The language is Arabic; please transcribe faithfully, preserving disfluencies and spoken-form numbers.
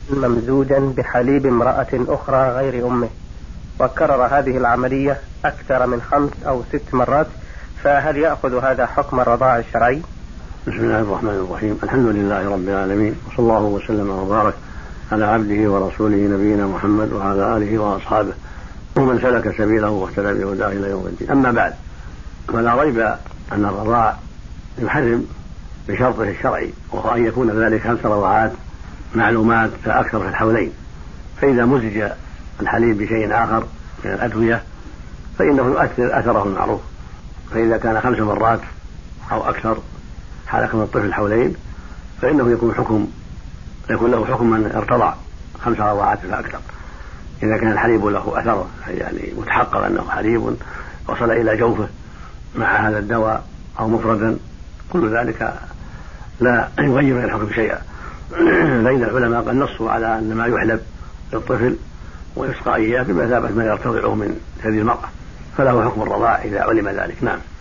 ممزوجا بحليب امرأة أخرى غير أمه، وكرر هذه العملية أكثر من خمس أو ست مرات، فهل يأخذ هذا حكم الرضاع الشرعي؟ بسم الله الرحمن الرحيم. الحمد لله رب العالمين، وصلى الله وسلم وبارك على عبده ورسوله نبينا محمد وعلى آله وأصحابه ومن سلك سبيله واهتدى بهداه إلى يوم الدين. أما بعد، فلا ريب أن الرضاع يحرم بشرطه الشرعي، وهو أن يكون ذلك خمس رضعات معلومات فأكثر في الحولين. فإذا مزج الحليب بشيء آخر من الأدوية فإنه يؤثر أثره المعروف. فإذا كان خمس مرات أو أكثر حال كون الطفل الحولين فإنه يكون حكم يكون له حكم من ارتضع خمس رضعات فأكثر. إذا كان الحليب له أثر، يعني متحقق أنه حليب وصل إلى جوفه مع هذا الدواء أو مفردا، كل ذلك لا يغير من الحكم شيئا. لأن العلماء قد نصوا على أن ما يحلب للطفل ويسقى إياه بمثابة ما يرتضعه من هذه المرأة، فله حكم الرضاع إذا علم ذلك. نعم.